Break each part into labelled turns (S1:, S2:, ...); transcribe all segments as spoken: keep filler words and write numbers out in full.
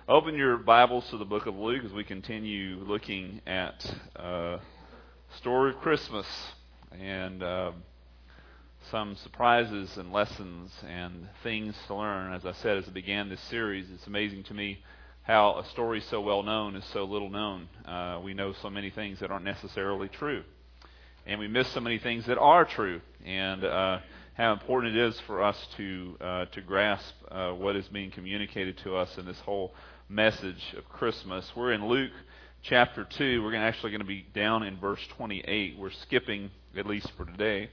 S1: Open your Bibles to the book of Luke as we continue looking at uh, story of Christmas and uh, some surprises and lessons and things to learn. As I said as I began this series, it's amazing to me how a story so well known is so little known. Uh, we know so many things that aren't necessarily true, and we miss so many things that are true, and uh, how important it is for us to uh, to grasp uh, what is being communicated to us in this whole message of Christmas. We're in Luke chapter two. We're gonna actually going to be down in verse twenty-eight. We're skipping, at least for today,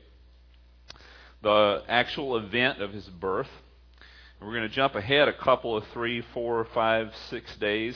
S1: the actual event of his birth. And we're going to jump ahead a couple of three, four, five, six days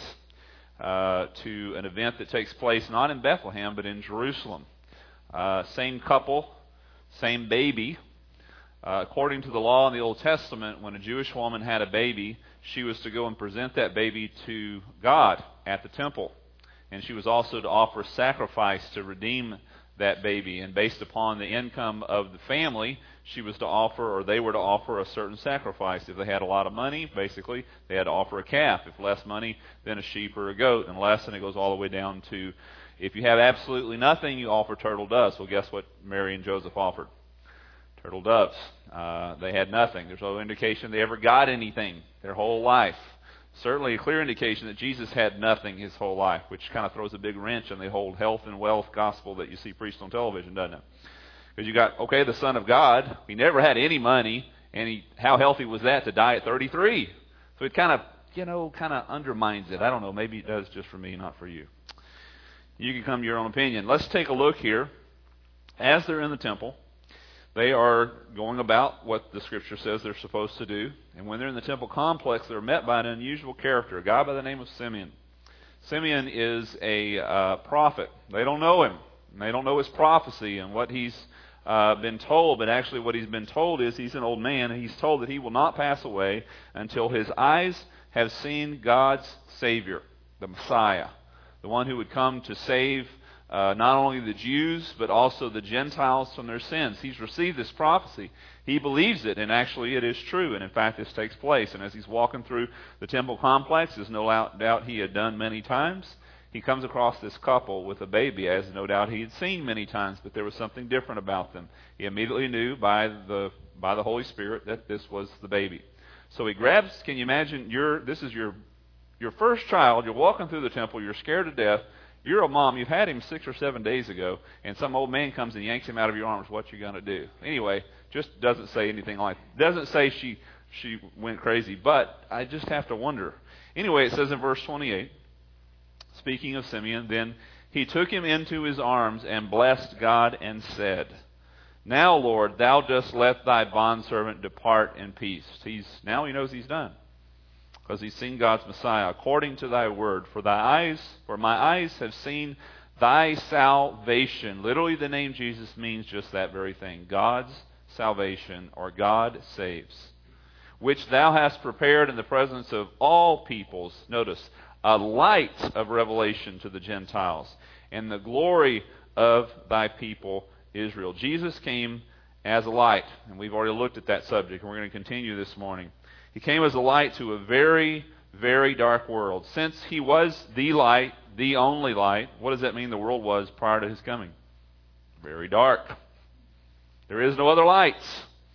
S1: uh, to an event that takes place not in Bethlehem but in Jerusalem. Uh, same couple, same baby. Uh, according to the law in the Old Testament, when a Jewish woman had a baby, she was to go and present that baby to God at the temple. And she was also to offer sacrifice to redeem that baby. And based upon the income of the family, she was to offer, or they were to offer, a certain sacrifice. If they had a lot of money, basically, they had to offer a calf. If less money, then a sheep or a goat. And less, and it goes all the way down to, if you have absolutely nothing, you offer turtle doves. Well, guess what Mary and Joseph offered? Turtle doves. Uh, they had nothing. There's no indication they ever got anything their whole life. Certainly a clear indication that Jesus had nothing his whole life, which kind of throws a big wrench in the whole health and wealth gospel that you see preached on television, doesn't it? Because you got, okay, the Son of God, he never had any money, and he, how healthy was that to die at thirty-three? So it kind of, you know, kind of undermines it. I don't know, maybe it does just for me, not for you. You can come to your own opinion. Let's take a look here. As they're in the temple, they are going about what the Scripture says they're supposed to do. And when they're in the temple complex, they're met by an unusual character, a guy by the name of Simeon. Simeon is a uh, prophet. They don't know him. And they don't know his prophecy and what he's uh, been told. But actually what he's been told is he's an old man, and he's told that he will not pass away until his eyes have seen God's Savior, the Messiah, the one who would come to save Uh, not only the Jews, but also the Gentiles from their sins. He's received this prophecy. He believes it, and actually it is true. And in fact, this takes place. And as he's walking through the temple complex, as no doubt he had done many times, he comes across this couple with a baby, as no doubt he had seen many times, but there was something different about them. He immediately knew by the by the Holy Spirit that this was the baby. So he grabs, can you imagine, your this is your your first child, you're walking through the temple, you're scared to death. You're a mom, you've had him six or seven days ago, and some old man comes and yanks him out of your arms. What you going to do? Anyway, just doesn't say anything like, doesn't say she she went crazy, but I just have to wonder. Anyway, it says in verse twenty-eight, speaking of Simeon, then he took him into his arms and blessed God and said, now, Lord, thou dost let thy bondservant depart in peace. He's now he knows he's done, because he's seen God's Messiah, according to thy word. For thy eyes, for my eyes have seen thy salvation. Literally, the name Jesus means just that very thing. God's salvation, or God saves, which thou hast prepared in the presence of all peoples. Notice, a light of revelation to the Gentiles, and the glory of thy people Israel. Jesus came as a light, and we've already looked at that subject, and we're going to continue this morning. He came as a light to a very, very dark world. Since he was the light, the only light, what does that mean the world was prior to his coming? Very dark. There is no other lights.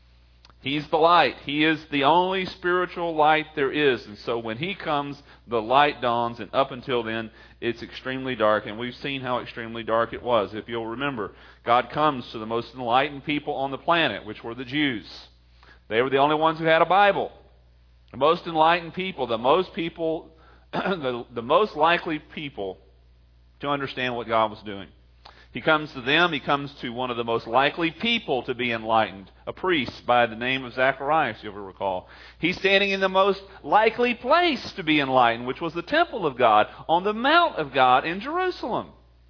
S1: He's the light. He is the only spiritual light there is. And so when he comes, the light dawns, and up until then, it's extremely dark. And we've seen how extremely dark it was. If you'll remember, God comes to the most enlightened people on the planet, which were the Jews. They were the only ones who had a Bible. The most enlightened people, the most people, the, the most likely people to understand what God was doing. He comes to them. He comes to one of the most likely people to be enlightened, a priest by the name of Zacharias, if you'll recall. He's standing in the most likely place to be enlightened, which was the temple of God, on the Mount of God in Jerusalem.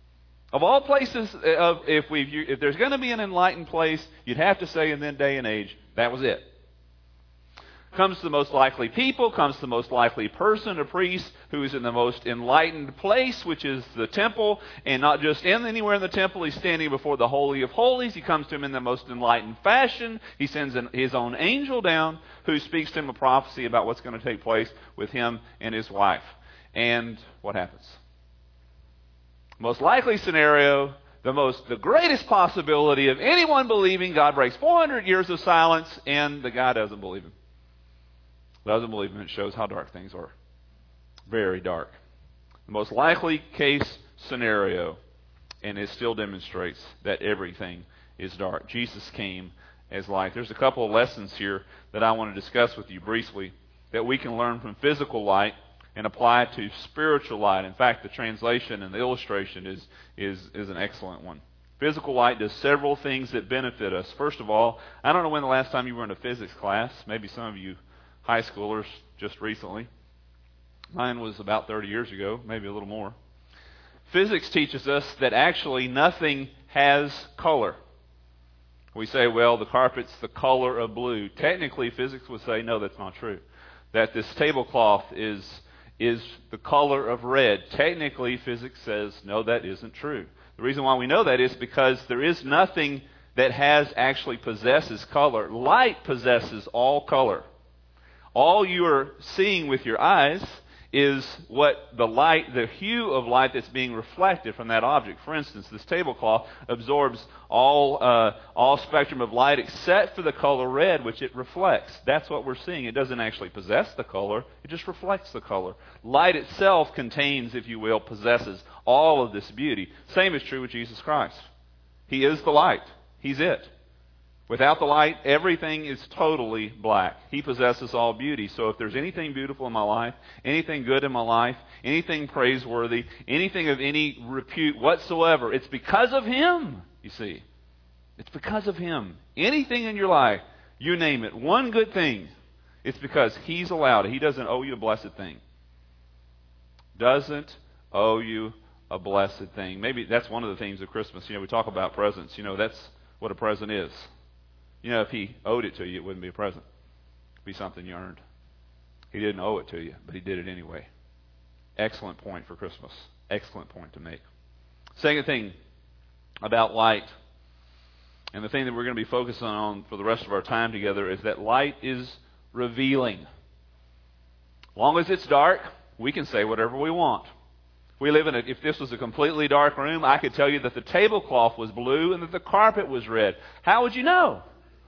S1: Of all places, of if we if there's going to be an enlightened place, you'd have to say in that day and age, that was it. Comes to the most likely people, comes to the most likely person, a priest who is in the most enlightened place, which is the temple, and not just in anywhere in the temple. He's standing before the Holy of Holies. He comes to him in the most enlightened fashion. He sends an, his own angel down who speaks to him a prophecy about what's going to take place with him and his wife. And what happens? Most likely scenario, the most, the greatest possibility of anyone believing, God breaks four hundred years of silence, and the guy doesn't believe him. Doesn't believe him. It shows how dark things are. Very dark. The most likely case scenario, and it still demonstrates that everything is dark. Jesus came as light. There's a couple of lessons here that I want to discuss with you briefly that we can learn from physical light and apply to spiritual light. In fact, the translation and the illustration is, is, is an excellent one. Physical light does several things that benefit us. First of all, I don't know when the last time you were in a physics class. Maybe some of you high schoolers just recently. Mine was about thirty years ago, maybe a little more. Physics teaches us that actually nothing has color. We say, well, the carpet's the color of blue. Technically, physics would say, no, that's not true. That this tablecloth is, is the color of red. Technically, physics says, no, that isn't true. The reason why we know that is because there is nothing that has actually possesses color. Light possesses all color. All you are seeing with your eyes is what the light, the hue of light that's being reflected from that object. For instance, this tablecloth absorbs all uh, all spectrum of light except for the color red, which it reflects. That's what we're seeing. It doesn't actually possess the color. It just reflects the color. Light itself contains, if you will, possesses all of this beauty. Same is true with Jesus Christ. He is the light. He's it. Without the light, everything is totally black. He possesses all beauty. So if there's anything beautiful in my life, anything good in my life, anything praiseworthy, anything of any repute whatsoever, it's because of Him, you see. It's because of Him. Anything in your life, you name it, one good thing, it's because He's allowed it. He doesn't owe you a blessed thing. Doesn't owe you a blessed thing. Maybe that's one of the themes of Christmas. You know, we talk about presents. You know, that's what a present is. You know, if He owed it to you, it wouldn't be a present. It'd be something you earned. He didn't owe it to you, but He did it anyway. Excellent point for Christmas. Excellent point to make. Second thing about light, and the thing that we're going to be focusing on for the rest of our time together, is that light is revealing. As long as it's dark, we can say whatever we want. We live in a, if this was a completely dark room, I could tell you that the tablecloth was blue and that the carpet was red. How would you know?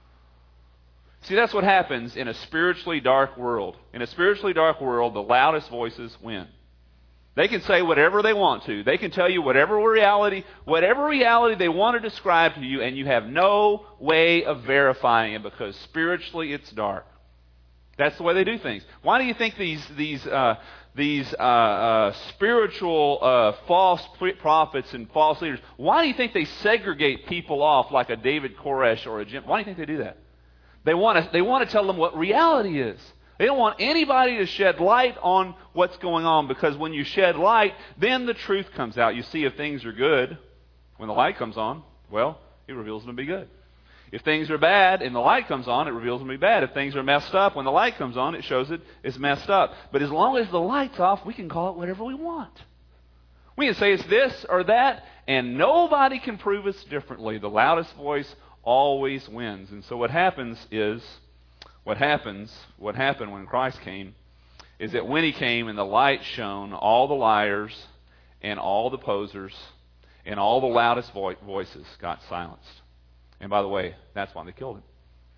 S1: See, that's what happens in a spiritually dark world. In a spiritually dark world, the loudest voices win. They can say whatever they want to. They can tell you whatever reality, whatever reality they want to describe to you, and you have no way of verifying it because spiritually it's dark. That's the way they do things. Why do you think these these uh, these uh, uh, spiritual uh, false prophets and false leaders? Why do you think they segregate people off like a David Koresh or a Jim? Why do you think they do that? They want to, they want to tell them what reality is. They don't want anybody to shed light on what's going on, because when you shed light, then the truth comes out. You see, if things are good, when the light comes on, well, it reveals them to be good. If things are bad and the light comes on, it reveals them to be bad. If things are messed up, when the light comes on, it shows it is messed up. But as long as the light's off, we can call it whatever we want. We can say it's this or that, and nobody can prove us differently. The loudest voice always wins. And so what happens is, what happens, what happened when Christ came, is that when He came and the light shone, all the liars and all the posers and all the loudest vo- voices got silenced. And by the way, that's why they killed Him.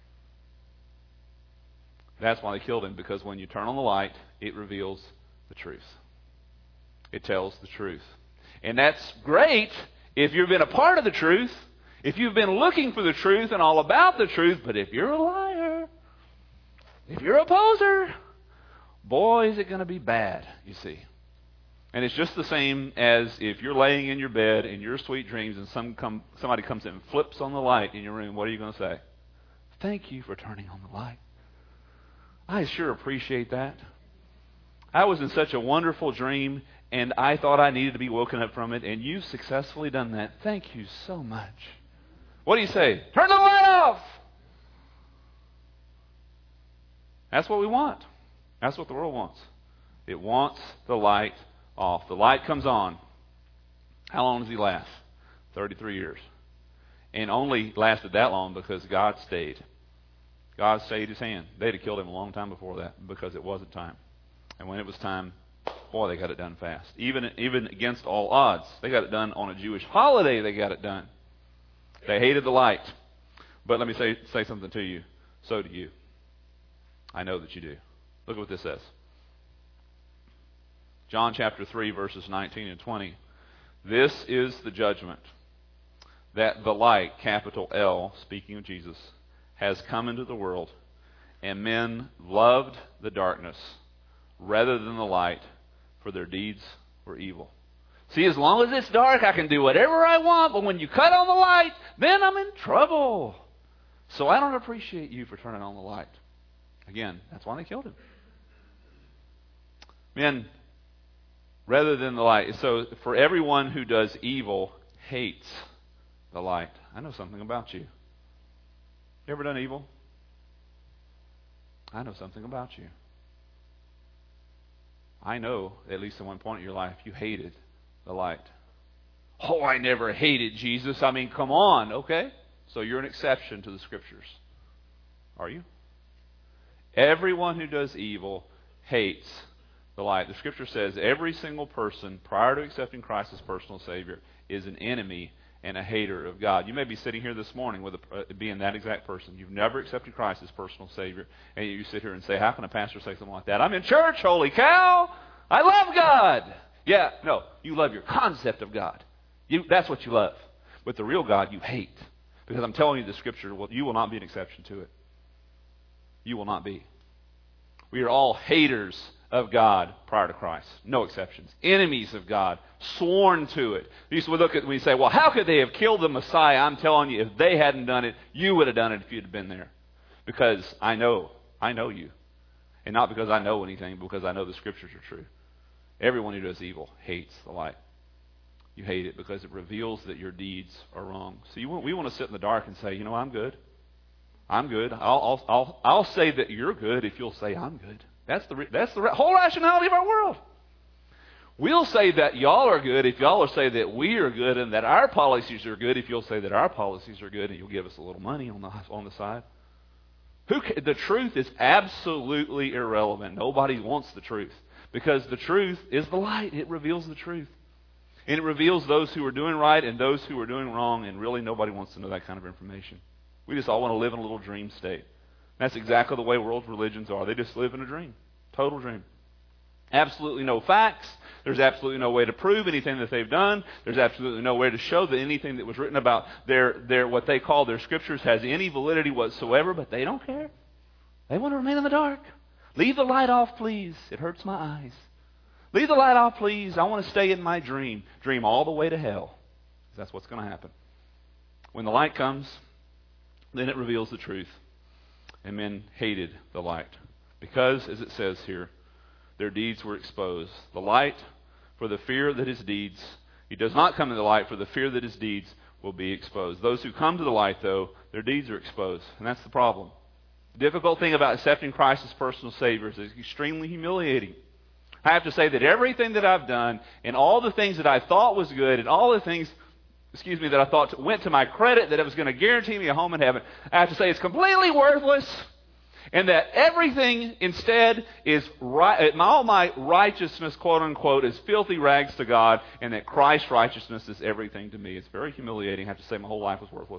S1: That's why they killed Him, because when you turn on the light, it reveals the truth. It tells the truth. And that's great if you've been a part of the truth, if you've been looking for the truth and all about the truth. But if you're a liar, if you're a poser, boy, is it going to be bad, you see. And it's just the same as if you're laying in your bed in your sweet dreams and some come, somebody comes in and flips on the light in your room. What are you going to say? Thank you for turning on the light. I sure appreciate that. I was in such a wonderful dream, and I thought I needed to be woken up from it, and you've successfully done that. Thank you so much. What do you say? Turn the light off! That's what we want. That's what the world wants. It wants the light off. The light comes on. How long does He last? thirty-three years. And only lasted that long because God stayed. God stayed His hand. They'd have killed Him a long time before that because it wasn't time. And when it was time, Boy, they got it done fast. Even, even against all odds. They got it done on a Jewish holiday, they got it done. They hated the light. But let me say, say something to you. So do you. I know that you do. Look at what this says. John chapter three, verses nineteen and twenty. This is the judgment, that the light, capital L, speaking of Jesus, has come into the world, and men loved the darkness rather than the light, for their deeds were evil. See, as long as it's dark, I can do whatever I want, but when you cut on the light, then I'm in trouble. So I don't appreciate you for turning on the light. Again, that's why they killed him. Men, rather than the light. So for everyone who does evil hates the light. I know something about you. You ever done evil? I know something about you. I know, at least at one point in your life, you hated the light. Oh, I never hated Jesus. I mean, come on, okay? So you're an exception to the Scriptures. Are you? Everyone who does evil hates the light. The Scripture says every single person, prior to accepting Christ as personal Savior, is an enemy and a hater of God. You may be sitting here this morning with a, uh, being that exact person. You've never accepted Christ as personal Savior, and you sit here and say, how can a pastor say something like that? I'm in church, holy cow! I love God! Yeah, no, you love your concept of God. You, that's what you love. But the real God you hate. Because I'm telling you the Scripture, well, you will not be an exception to it. You will not be. We are all haters of God prior to Christ. No exceptions. Enemies of God. Sworn to it. You used to look at when you say, well, how could they have killed the Messiah? I'm telling you, if they hadn't done it, you would have done it if you'd have been there. Because I know. I know you. And not because I know anything, but because I know the Scriptures are true. Everyone who does evil hates the light. You hate it because it reveals that your deeds are wrong. So you want, we want to sit in the dark and say, you know, I'm good. I'm good. I'll, I'll, I'll, I'll say that you're good if you'll say I'm good. That's the, that's the whole rationality of our world. We'll say that y'all are good if y'all will say that we are good, and that our policies are good if you'll say that our policies are good, and you'll give us a little money on the, on the side. Who, the truth is absolutely irrelevant. Nobody wants the truth. Because the truth is the light. It reveals the truth. And it reveals those who are doing right and those who are doing wrong, and really nobody wants to know that kind of information. We just all want to live in a little dream state. That's exactly the way world religions are. They just live in a dream. Total dream. Absolutely no facts. There's absolutely no way to prove anything that they've done. There's absolutely no way to show that anything that was written about their, their what they call their Scriptures has any validity whatsoever, but they don't care. They want to remain in the dark. Leave the light off, please. It hurts my eyes. Leave the light off, please. I want to stay in my dream. Dream all the way to hell. That's what's going to happen. When the light comes, then it reveals the truth. And men hated the light. Because, as it says here, their deeds were exposed. The light, for the fear that his deeds, he does not come to the light for the fear that his deeds will be exposed. Those who come to the light, though, their deeds are exposed. And that's the problem. The difficult thing about accepting Christ as personal Savior is it's extremely humiliating. I have to say that everything that I've done and all the things that I thought was good and all the things, excuse me, that I thought went to my credit, that it was going to guarantee me a home in heaven, I have to say it's completely worthless, and that everything instead is right, all my righteousness, quote unquote, is filthy rags to God, and that Christ's righteousness is everything to me. It's very humiliating. I have to say my whole life was worthless.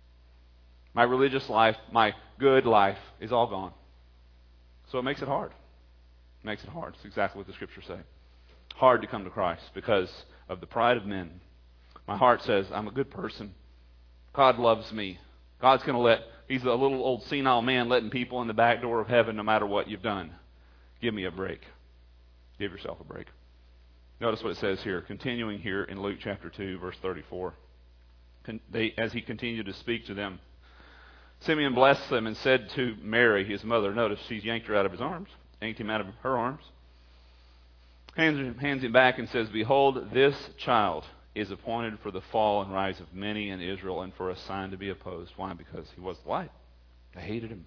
S1: My religious life, my good life is all gone. So it makes it hard. It makes it hard. It's exactly what the Scriptures say. Hard to come to Christ because of the pride of men. My heart says, I'm a good person. God loves me. God's going to let, he's a little old senile man letting people in the back door of heaven no matter what you've done. Give me a break. Give yourself a break. Notice what it says here, continuing here in Luke chapter two, verse thirty-four. They, as he continued to speak to them, Simeon blessed them and said to Mary, his mother, notice she's yanked her out of his arms, yanked him out of her arms, hands him, hands him back and says, behold, this child is appointed for the fall and rise of many in Israel and for a sign to be opposed. Why? Because he was the light. They hated him.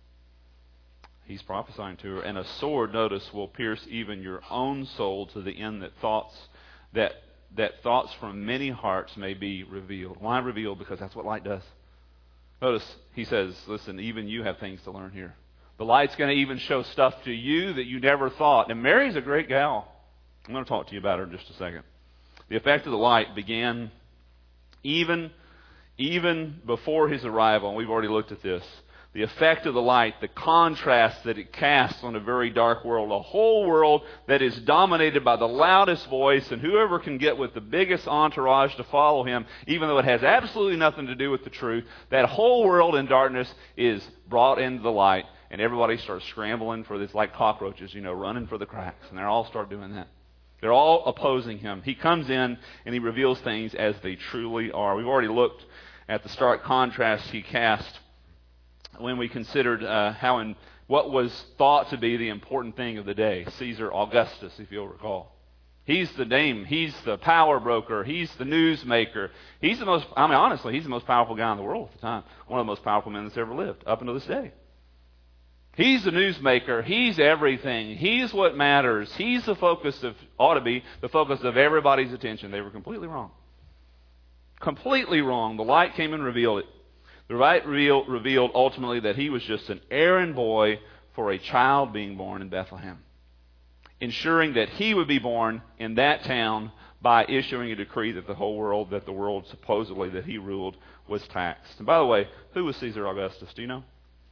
S1: He's prophesying to her. And a sword, notice, will pierce even your own soul to the end that thoughts that that thoughts from many hearts may be revealed. Why revealed? Because that's what light does. Notice he says, listen, even you have things to learn here. The light's going to even show stuff to you that you never thought. And Mary's a great gal. I'm going to talk to you about her in just a second. The effect of the light began even, even before his arrival, and we've already looked at this. The effect of the light, the contrast that it casts on a very dark world, a whole world that is dominated by the loudest voice, and whoever can get with the biggest entourage to follow him, even though it has absolutely nothing to do with the truth, that whole world in darkness is brought into the light, and everybody starts scrambling for this, like cockroaches, you know, running for the cracks, and they all start doing that. They're all opposing him. He comes in and he reveals things as they truly are. We've already looked at the stark contrast he cast when we considered uh, how in what was thought to be the important thing of the day, Caesar Augustus, if you'll recall. He's the name. He's the power broker. He's the newsmaker. He's the most, I mean, honestly, he's the most powerful guy in the world at the time. One of the most powerful men that's ever lived, up until this day. He's the newsmaker. He's everything. He's what matters. He's the focus of, ought to be, the focus of everybody's attention. They were completely wrong. Completely wrong. The light came and revealed it. The light revealed, revealed ultimately that he was just an errand boy for a child being born in Bethlehem, ensuring that he would be born in that town by issuing a decree that the whole world, that the world supposedly that he ruled, was taxed. And by the way, who was Caesar Augustus? Do you know?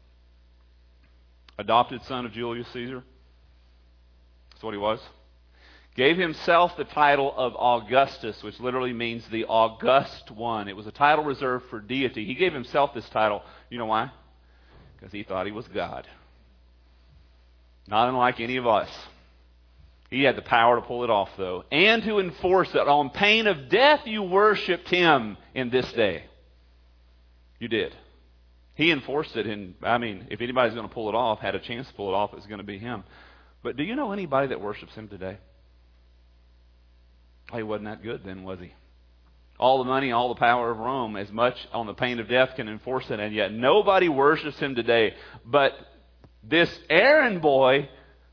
S1: Adopted son of Julius Caesar. That's what he was. Gave himself the title of Augustus, which literally means the august one. It was a title reserved for deity. He gave himself this title. You know why? Because he thought he was God. Not unlike any of us. He had the power to pull it off, though, and to enforce it. On pain of death, you worshipped him in this day. You did. He enforced it, and I mean, if anybody's going to pull it off, had a chance to pull it off, it's going to be him. But do you know anybody that worships him today? He wasn't that good then, was he? All the money, all the power of Rome, as much on the pain of death can enforce it, and yet nobody worships him today. But this errand boy,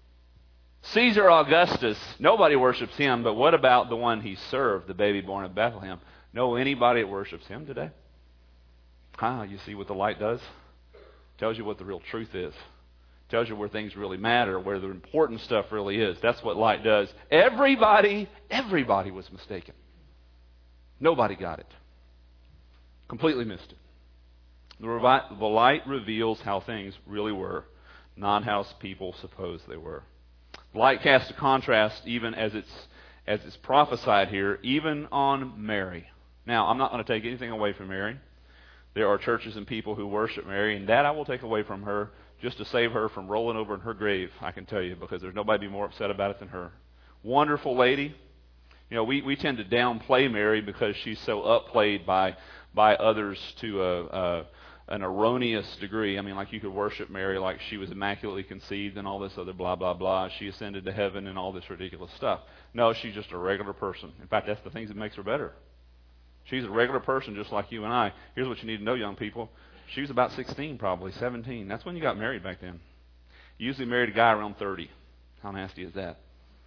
S1: Caesar Augustus, nobody worships him, but what about the one he served, the baby born in Bethlehem? Know anybody that worships him today? Ah, you see what the light does? Tells you what the real truth is. Tells you where things really matter, where the important stuff really is. That's what light does. Everybody, everybody was mistaken. Nobody got it. Completely missed it. The, revi- the light reveals how things really were, not how people suppose they were. The light casts a contrast, even as it's as it's prophesied here, even on Mary. Now, I'm not going to take anything away from Mary. There are churches and people who worship Mary, and that I will take away from her just to save her from rolling over in her grave, I can tell you, because there's nobody be more upset about it than her. Wonderful lady. You know, we, we tend to downplay Mary because she's so upplayed by by others to a, a, an erroneous degree. I mean, like you could worship Mary like she was immaculately conceived and all this other blah, blah, blah. She ascended to heaven and all this ridiculous stuff. No, she's just a regular person. In fact, that's the things that makes her better. She's a regular person just like you and I. Here's what you need to know, young people. She was about sixteen, probably, seventeen. That's when you got married back then. You usually married a guy around thirty. How nasty is that?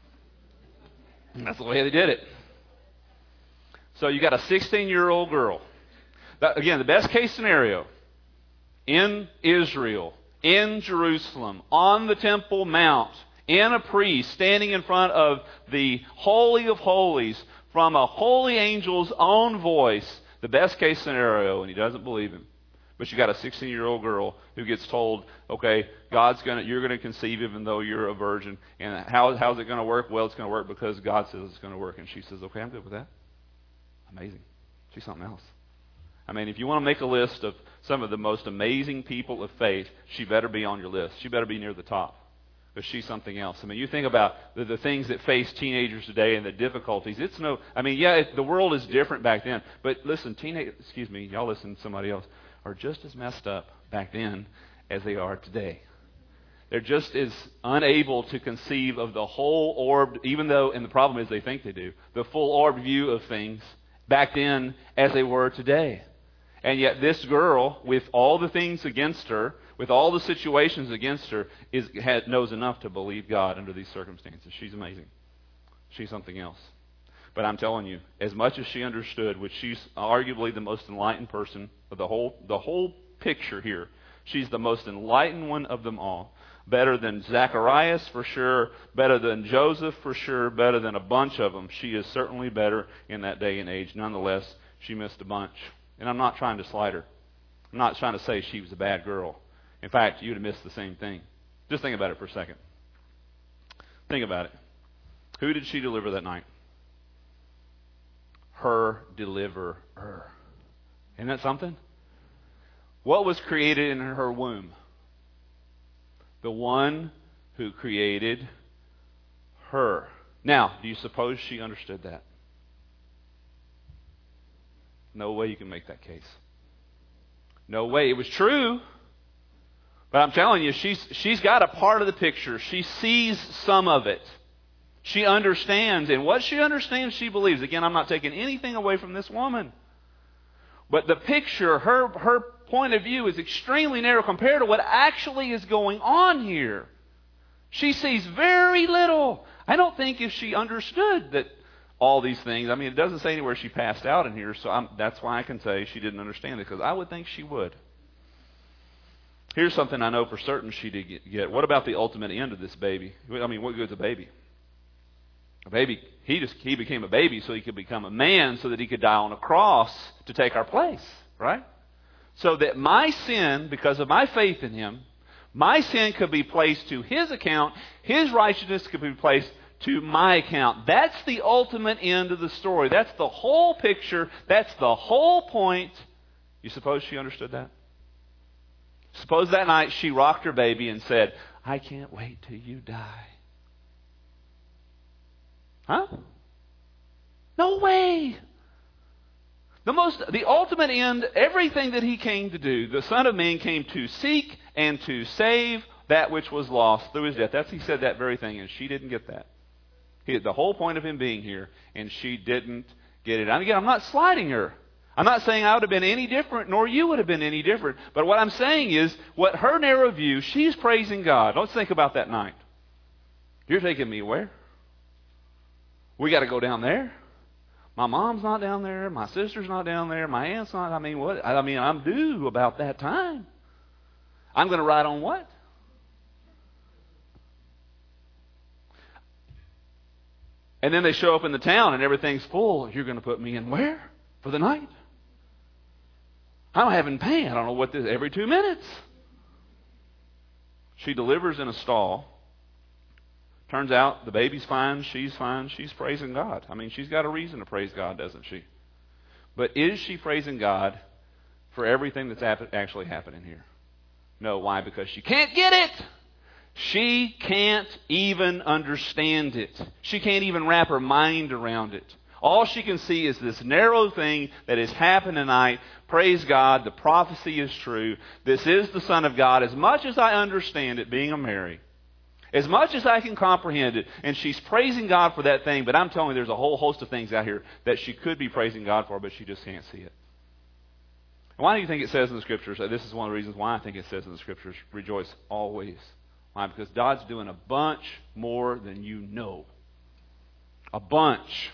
S1: That's the way they did it. So you got a sixteen-year-old girl. That, again, the best case scenario, in Israel, in Jerusalem, on the Temple Mount, in a priest standing in front of the Holy of Holies, from a holy angel's own voice, the best case scenario, and he doesn't believe him. But you got a sixteen-year-old girl who gets told, okay, God's gonna, you're going to conceive even though you're a virgin. And how, how's it going to work? Well, it's going to work because God says it's going to work. And she says, okay, I'm good with that. Amazing. She's something else. I mean, if you want to make a list of some of the most amazing people of faith, she better be on your list. She better be near the top. But she's something else. I mean, you think about the, the things that face teenagers today and the difficulties. It's no, I mean, yeah, it, the world is different back then. But listen, teenage, excuse me, y'all listen to somebody else, are just as messed up back then as they are today. They're just as unable to conceive of the whole orbed, even though, and the problem is they think they do, the full orbed view of things back then as they were today. And yet this girl, with all the things against her, with all the situations against her, is has, knows enough to believe God under these circumstances. She's amazing. She's something else. But I'm telling you, as much as she understood, which she's arguably the most enlightened person of the whole the whole picture here, she's the most enlightened one of them all. better than Zacharias for sure, better than Joseph for sure, better than a bunch of them. She is certainly better in that day and age. Nonetheless, she missed a bunch. And I'm not trying to slight her. I'm not trying to say she was a bad girl. In fact, you would have missed the same thing. Just think about it for a second. Think about it. Who did she deliver that night? Her deliverer. Isn't that something? What was created in her womb? The one who created her. Now, do you suppose she understood that? No way you can make that case. No way. It was true. But I'm telling you, she's, she's got a part of the picture. She sees some of it. She understands. And what she understands, she believes. Again, I'm not taking anything away from this woman. But the picture, her, her point of view is extremely narrow compared to what actually is going on here. She sees very little. I don't think if she understood that all these things, I mean, it doesn't say anywhere she passed out in here, so I'm, that's why I can say she didn't understand it, because I would think she would. Here's something I know for certain she did get. What about the ultimate end of this baby? I mean, what good's a baby? A baby, he just he became a baby so he could become a man so that he could die on a cross to take our place, right? So that my sin, because of my faith in him, my sin could be placed to his account, his righteousness could be placed to my account. That's the ultimate end of the story. That's the whole picture. That's the whole point. You suppose she understood that? Suppose that night she rocked her baby and said, I can't wait till you die. Huh? No way. The most, the ultimate end, everything that he came to do, the Son of Man came to seek and to save that which was lost through his death. That's, he said that very thing, and she didn't get that. He had the whole point of him being here, and she didn't get it. And again, I'm not slighting her. I'm not saying I would have been any different, nor you would have been any different. But what I'm saying is, what her narrow view, she's praising God. Let's think about that night. You're taking me where? We got to go down there. My mom's not down there. My sister's not down there. My aunt's not. I mean, what? I mean, I'm due about that time. I'm going to ride on what? And then they show up in the town and everything's full. You're going to put me in where? For the night? I'm having pain. I don't know what this, every two minutes. She delivers in a stall. Turns out the baby's fine, she's fine, she's praising God. I mean, she's got a reason to praise God, doesn't she? But is she praising God for everything that's actually happening here? No. Why? Because she can't get it. She can't even understand it. She can't even wrap her mind around it. All she can see is this narrow thing that has happened tonight. Praise God, the prophecy is true. This is the Son of God. As much as I understand it, being a Mary, as much as I can comprehend it, and she's praising God for that thing, but I'm telling you there's a whole host of things out here that she could be praising God for, but she just can't see it. And why do you think it says in the Scriptures, this is one of the reasons why I think it says in the Scriptures, rejoice always. Why? Because God's doing a bunch more than you know. A bunch.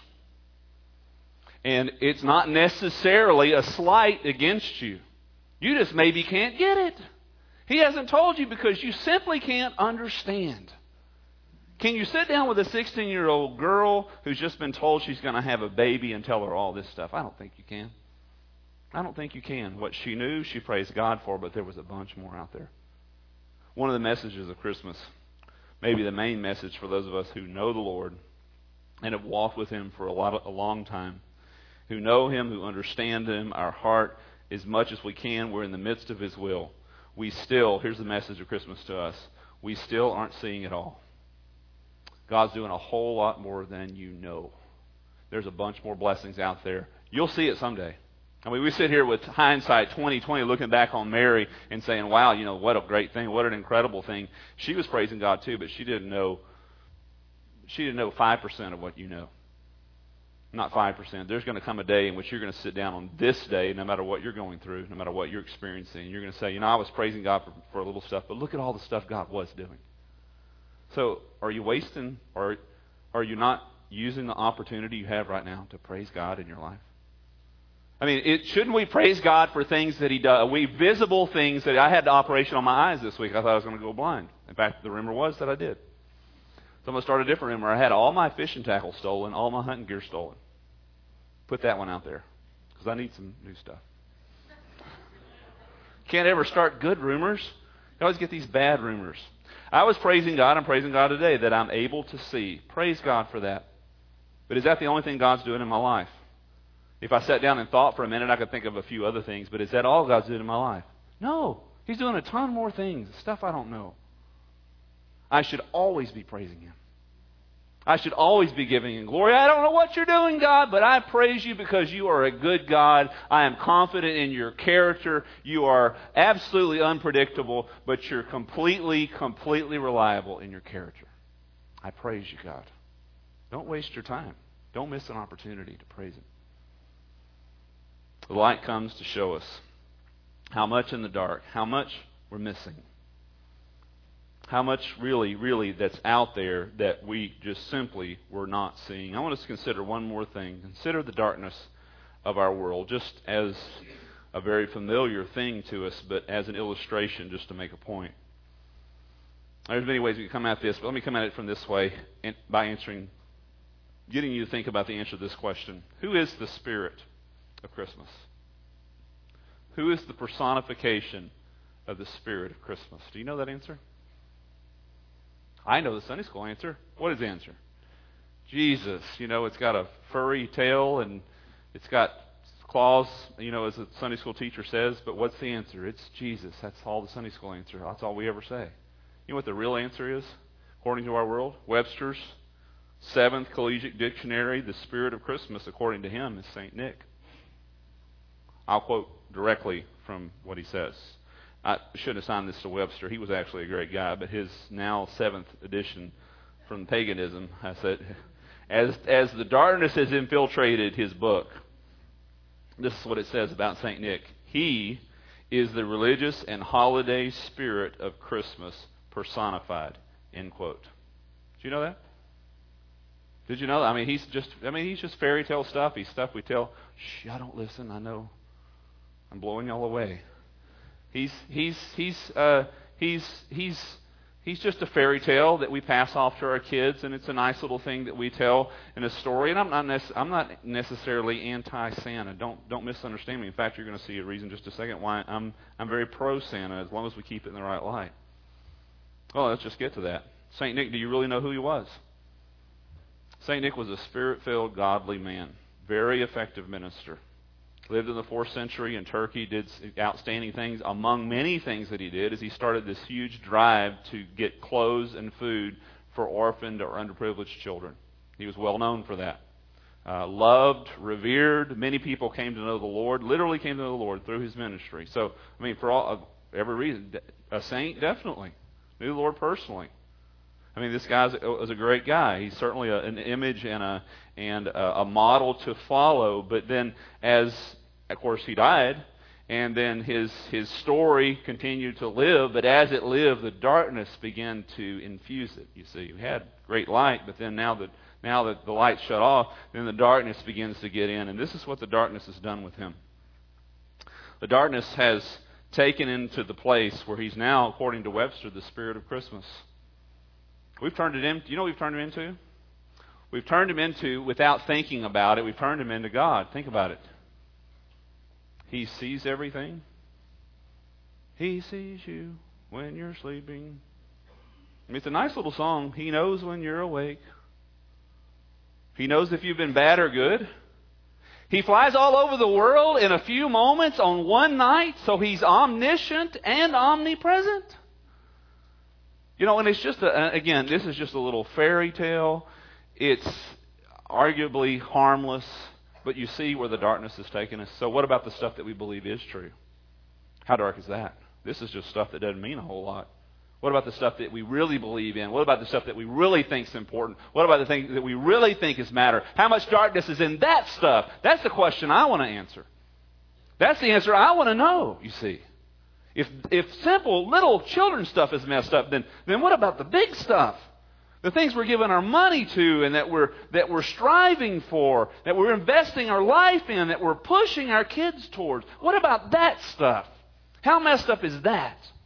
S1: And it's not necessarily a slight against you. You just maybe can't get it. He hasn't told you because you simply can't understand. Can you sit down with a sixteen-year-old girl who's just been told she's going to have a baby and tell her all this stuff? I don't think you can. I don't think you can. What she knew, she praised God for, but there was a bunch more out there. One of the messages of Christmas, maybe the main message for those of us who know the Lord and have walked with Him for a lot of, a long time, who know Him, who understand Him, our heart as much as we can, we're in the midst of His will. We still, here's the message of Christmas to us, we still aren't seeing it all. God's doing a whole lot more than you know. There's a bunch more blessings out there. You'll see it someday. I mean, we sit here with hindsight twenty twenty looking back on Mary and saying, wow, you know, what a great thing, what an incredible thing. She was praising God too, but she didn't know, she didn't know five percent of what you know. Not five percent. There's going to come a day in which you're going to sit down on this day, no matter what you're going through, no matter what you're experiencing. You're going to say, you know, I was praising God for, for a little stuff, but look at all the stuff God was doing. So are you wasting, or are you not using the opportunity you have right now to praise God in your life? I mean, it, shouldn't we praise God for things that He does? We visible things that I had the operation on my eyes this week. I thought I was going to go blind. In fact, the rumor was that I did. So I'm going to start a different rumor. I had all my fishing tackle stolen, all my hunting gear stolen. Put that one out there, because I need some new stuff. Can't ever start good rumors. You always get these bad rumors. I was praising God. I'm praising God today that I'm able to see. Praise God for that. But is that the only thing God's doing in my life? If I sat down and thought for a minute, I could think of a few other things. But is that all God's doing in my life? No. He's doing a ton more things, stuff I don't know. I should always be praising Him. I should always be giving Him glory. I don't know what you're doing, God, but I praise you because you are a good God. I am confident in your character. You are absolutely unpredictable, but you're completely, completely reliable in your character. I praise you, God. Don't waste your time. Don't miss an opportunity to praise Him. The light comes to show us how much in the dark, how much we're missing. How much really, really that's out there that we just simply were not seeing. I want us to consider one more thing. Consider the darkness of our world, just as a very familiar thing to us, but as an illustration, just to make a point. There's many ways we can come at this, but let me come at it from this way by answering, getting you to think about the answer to this question. Who is the Spirit of Christmas? Who is the personification of the Spirit of Christmas? Do you know that answer? I know the Sunday school answer. What is the answer? Jesus. You know, it's got a furry tail and it's got claws, you know, as a Sunday school teacher says. But what's the answer? It's Jesus. That's all the Sunday school answer. That's all we ever say. You know what the real answer is, according to our world? Webster's seventh Collegiate Dictionary, the Spirit of Christmas, according to him, is Saint Nick. I'll quote directly from what he says. I shouldn't assign this to Webster. He was actually a great guy, but his now seventh edition from Paganism, I said, as as the darkness has infiltrated his book, this is what it says about Saint Nick. He is the religious and holiday spirit of Christmas personified. End quote. Did you know that? Did you know that? I mean, he's just. I mean, he's just fairy tale stuff. He's stuff we tell. Shh, I don't listen. I know. I'm blowing y'all away. He's he's he's uh, he's he's he's just a fairy tale that we pass off to our kids, and it's a nice little thing that we tell in a story. And I'm not nec- I'm not necessarily anti-Santa. Don't don't misunderstand me. In fact, you're going to see a reason in just a second why I'm I'm very pro Santa, as long as we keep it in the right light. Well, let's just get to that. Saint Nick, do you really know who he was? Saint Nick was a spirit-filled, godly man, very effective minister. Lived in the fourth century in Turkey, did outstanding things. Among many things that he did is he started this huge drive to get clothes and food for orphaned or underprivileged children. He was well known for that. Uh, loved, revered. Many people came to know the Lord, literally came to know the Lord through his ministry. So, I mean, for all uh, every reason, a saint, definitely. Knew the Lord personally. I mean, this guy was a great guy. He's certainly a, an image and a and a, a model to follow. But then, as of course he died, and then his his story continued to live. But as it lived, the darkness began to infuse it. You see, we had great light, but then now that now that the light shut off, then the darkness begins to get in, and this is what the darkness has done with him. The darkness has taken into the place where he's now, according to Webster, the Spirit of Christmas. We've turned it in. Do you know what we've turned him into? We've turned him into, without thinking about it, we've turned him into God. Think about it. He sees everything. He sees you when you're sleeping. I mean, it's a nice little song. He knows when you're awake. He knows if you've been bad or good. He flies all over the world in a few moments on one night, so he's omniscient and omnipresent. You know, and it's just, a, again, this is just a little fairy tale. It's arguably harmless, but you see where the darkness has taken us. So what about the stuff that we believe is true? How dark is that? This is just stuff that doesn't mean a whole lot. What about the stuff that we really believe in? What about the stuff that we really think is important? What about the things that we really think is matter? How much darkness is in that stuff? That's the question I want to answer. That's the answer I want to know, you see. If if simple little children stuff is messed up, then then what about the big stuff? The things we're giving our money to and that we're that we're striving for, that we're investing our life in, that we're pushing our kids towards. What about that stuff? How messed up is that?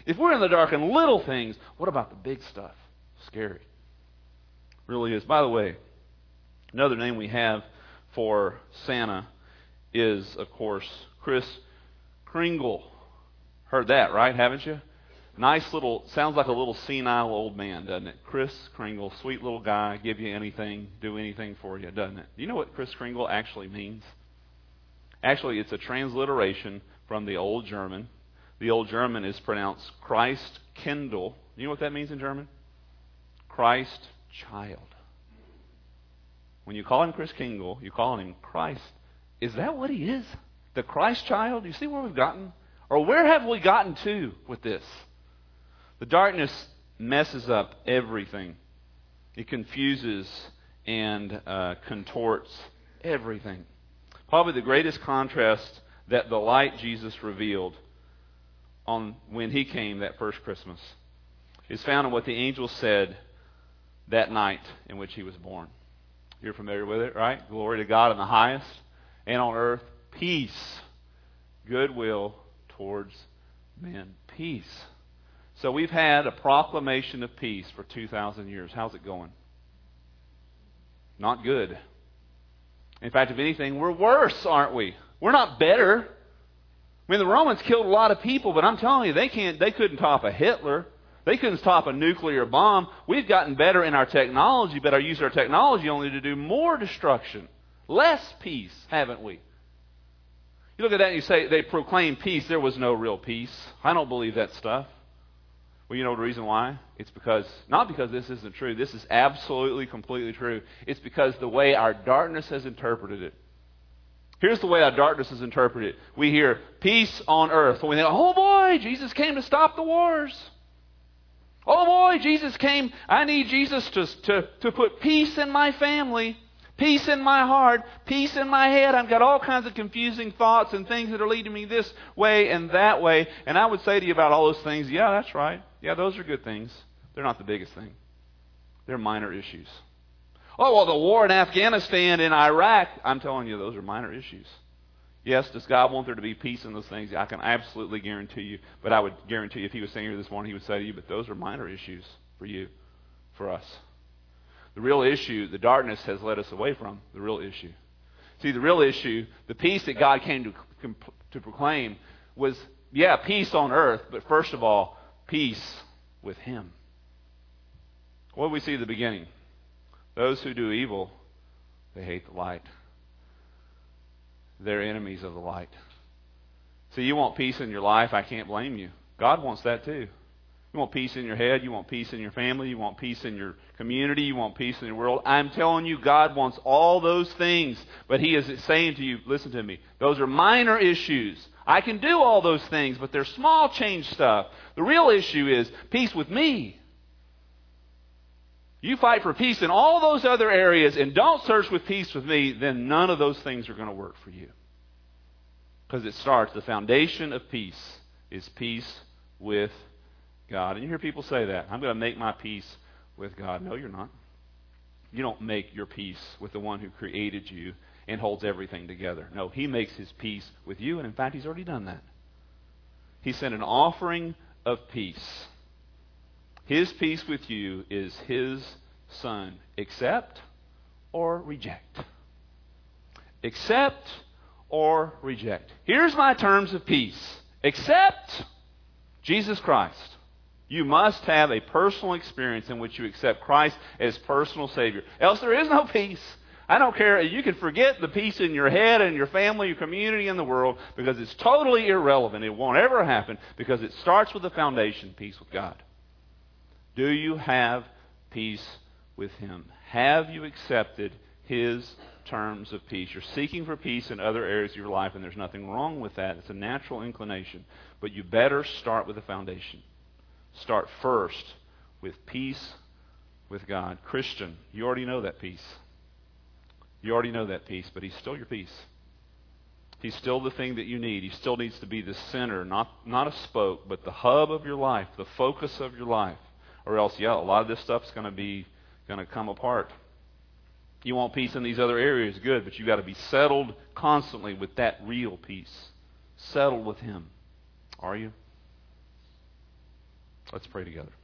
S1: If we're in the dark in little things, what about the big stuff? Scary. Really is. By the way, another name we have for Santa is, of course, Kris Kringle. Heard that, right? Haven't you? Nice little, sounds like a little senile old man, doesn't it? Kris Kringle, sweet little guy, give you anything, do anything for you, doesn't it? Do you know what Kris Kringle actually means? Actually, it's a transliteration from the Old German. The Old German is pronounced Christ Kindle. You know what that means in German? Christ child. When you call him Kris Kringle, you call him Christ. Is that what he is? The Christ child? You see where we've gotten? Or where have we gotten to with this? The darkness messes up everything. It confuses and uh, contorts everything. Probably the greatest contrast that the light Jesus revealed on when he came that first Christmas is found in what the angel said that night in which he was born. You're familiar with it, right? Glory to God in the highest, and on earth peace, goodwill towards men. Peace. So we've had a proclamation of peace for two thousand years. How's it going? Not good. In fact, if anything, we're worse, aren't we? We're not better. I mean, the Romans killed a lot of people, but I'm telling you, they can't. They couldn't top a Hitler. They couldn't stop a nuclear bomb. We've gotten better in our technology, but I use our technology only to do more destruction. Less peace, haven't we? You look at that and you say, they proclaim peace. There was no real peace. I don't believe that stuff. Well, you know the reason why? It's because, not because this isn't true. This is absolutely, completely true. It's because the way our darkness has interpreted it. Here's the way our darkness has interpreted it. We hear peace on earth. And we think, oh boy, Jesus came to stop the wars. Oh boy, Jesus came. I need Jesus to, to, to put peace in my family. Peace in my heart, peace in my head. I've got all kinds of confusing thoughts and things that are leading me this way and that way. And I would say to you about all those things, yeah, that's right. Yeah, those are good things. They're not the biggest thing. They're minor issues. Oh, well, the war in Afghanistan and Iraq, I'm telling you, those are minor issues. Yes, does God want there to be peace in those things? I can absolutely guarantee you. But I would guarantee you if he was sitting here this morning, he would say to you, but those are minor issues for you, for us. The real issue, the darkness has led us away from the real issue. See, the real issue, the peace that God came to, to proclaim was, yeah, peace on earth, but first of all, peace with him. What do we see at the beginning? Those who do evil, they hate the light. They're enemies of the light. See, you want peace in your life, I can't blame you. God wants that too. You want peace in your head, you want peace in your family, you want peace in your community, you want peace in your world. I'm telling you, God wants all those things. But he is saying to you, listen to me, those are minor issues. I can do all those things, but they're small change stuff. The real issue is peace with me. You fight for peace in all those other areas and don't search with peace with me, then none of those things are going to work for you. Because it starts, the foundation of peace is peace with God. And you hear people say that. I'm going to make my peace with God. No, you're not. You don't make your peace with the one who created you and holds everything together. No, he makes his peace with you, and in fact, he's already done that. He sent an offering of peace. His peace with you is his Son. Accept or reject. Accept or reject. Here's my terms of peace. Accept Jesus Christ. You must have a personal experience in which you accept Christ as personal Savior. Else there is no peace. I don't care. You can forget the peace in your head and your family, your community, and the world because it's totally irrelevant. It won't ever happen because it starts with the foundation, peace with God. Do you have peace with him? Have you accepted his terms of peace? You're seeking for peace in other areas of your life, and there's nothing wrong with that. It's a natural inclination. But you better start with the foundation. Start first with peace with God. Christian, you already know that peace. You already know that peace, but he's still your peace. He's still the thing that you need. He still needs to be the center, not, not a spoke, but the hub of your life, the focus of your life. Or else, yeah, a lot of this stuff's going to be going to come apart. You want peace in these other areas, good, but you've got to be settled constantly with that real peace. Settled with him. Are you? Let's pray together.